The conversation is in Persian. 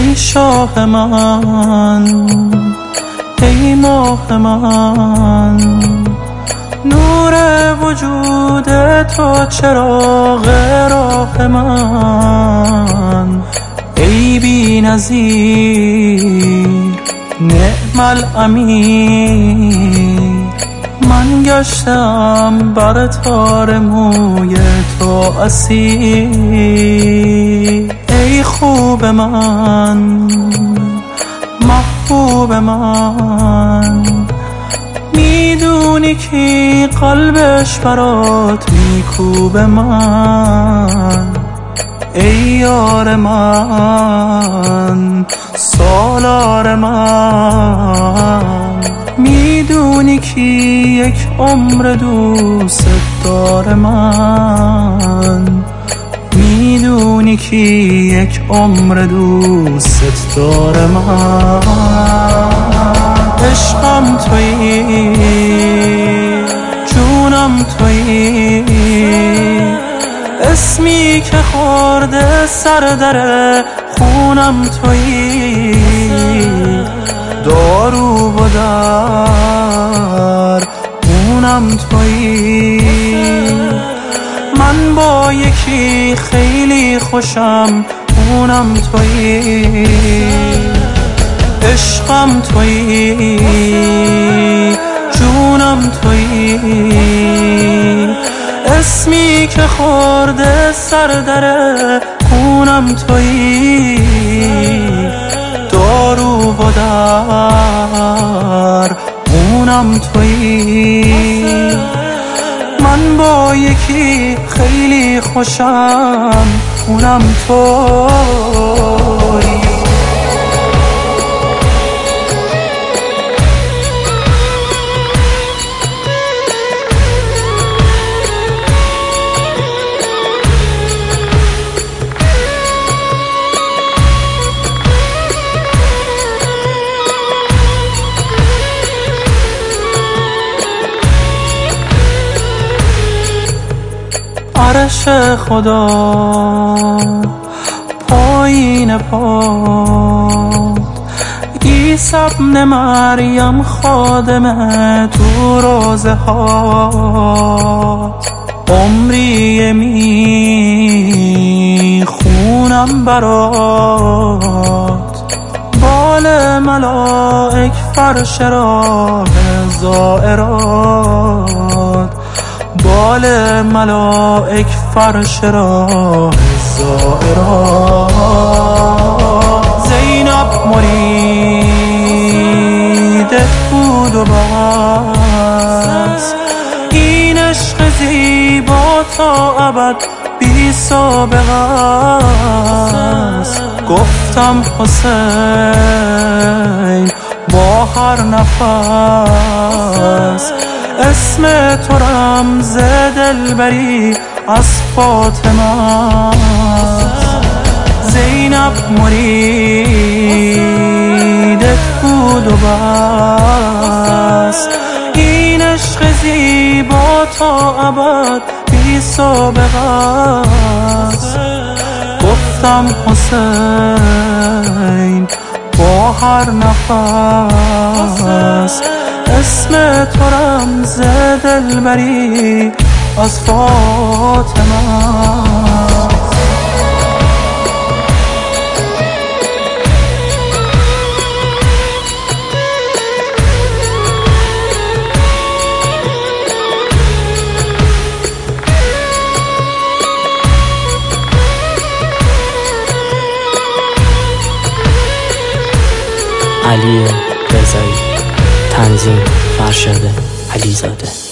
ای شاه من، ای ماه من، نور وجود تو چراغ راه من، ای بی نظیر نعم الامیر. من گشتم بر تار موی تو اسیر، ای خوب من، محبوب من، میدونی کی قلبش برات میکوبه من، ای یار من، سالار من، میدونی کی یک عمر دوست داره من، میدونی کی یک عمر دوست داره من. عشقم تویی، جونم تویی، اسمی که خورده سر در خونم تویی، دارو و درمونم تویی. من با یکی خیلی خوشم، اونم تویی. عشقم تویی، جونم تویی، اسمی که خورده سر در خونم تویی، دارو و درمونم تویی. من با یکی خیلی خوشم، اونم تویی. عرش خدا پایین پاد، عیسی ابن مریم خادم تو روزه ها، عمری میخونم برات، بال ملائک فرش راه زائرات، بال ملائک فرش راه زائرات. زینب مریدت بود و بس، این عشق زیبا تا ابد بی سابقه است. گفتم حسین با هر نفس، اسم تو رمز دلبری از فاطمه. زینب مریدت بود و بس، این عشق زیبا تا ابد بی سابقه است. گفتم حسین با هر نفس، اسم تو رمز دلبری از فاطمه. علی رضایی، تنظیم فرشاد علیزاده.